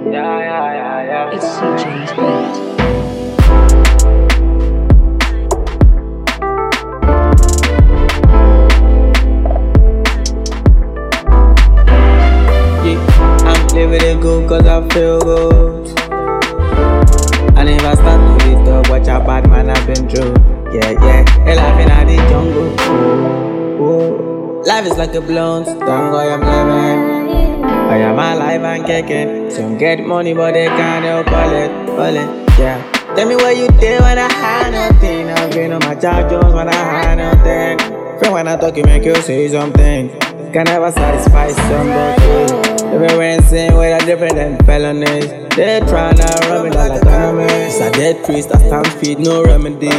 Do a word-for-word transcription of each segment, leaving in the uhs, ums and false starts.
Yeah, yeah, yeah, yeah. It's C J's beat. I'm living it good cause I feel good. I never start to be talk, watch a bad man I've been through. Yeah, yeah, they laughing at the jungle. Oh, oh. Life is like a blunt, don't go, I'm living. I am alive and kicking. Some get money but they can't help call it, call it, yeah. Tell me where you did when I had nothing. I've been on my job Jones when I had nothing. Friend when I talk you make you say something. Can never satisfy somebody. They be rinsing with a different than felonies. They tryna run me like economists. A dead priest, I stand feet, no remedy.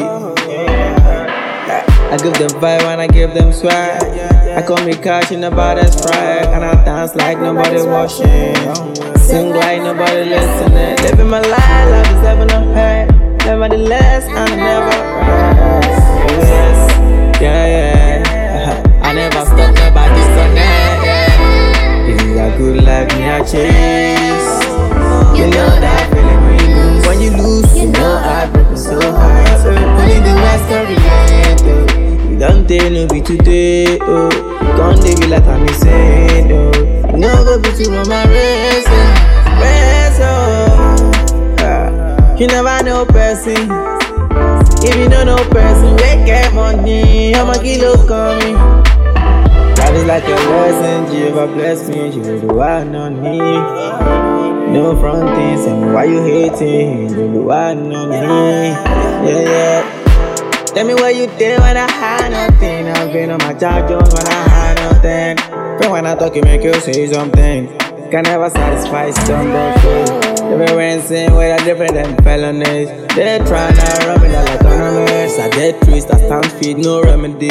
I give them vibe and I give them swag. I call me cash in the baddest pride. And I dance like nobody watching. Sing like nobody listening. Living my life, life is heaven on earth. Nevertheless, I never rest. Oh yes, yeah, yeah. I never stop, nobody so nice, yeah. This is a good life, me I chase. You know that feeling when you lose. When you lose, you know I break so hard. Only the West can relate, oh. You don't tell no be today, oh. You can't live it like I'm insane, oh. You know go be to run my race, oh. Race, oh. Ah. You never know person. If you don't know person, we get money. I'm a kilo coming. Life is like a lesson, Jehovah bless me, you will do one on me. No fronting, tell me why you hating, you will do one on me. Yeah, yeah. Tell me where you did when I had nothing. I've been on my job Jones when I had nothing. Friend when I talk you make you say something. Can never satisfy somebody. They be rinsing with a different than felonies. They tryna run me like economists. A dead priest, I stand feet, no remedy.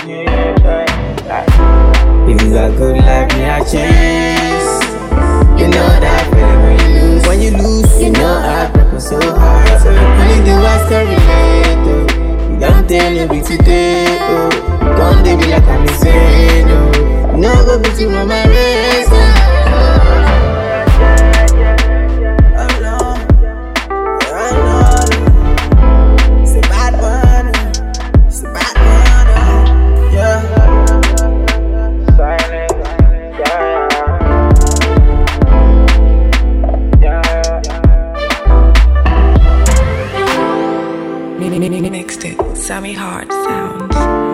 It is a good life, me I chase. You know that feeling when you lose. When you lose, you know I break so hard. Only the West can relate, oh. You don't tell me be today, oh. You can't live it like I'm insane, oh. You know go be to run my race, oh. Mixed it, Sammy Hart sounds.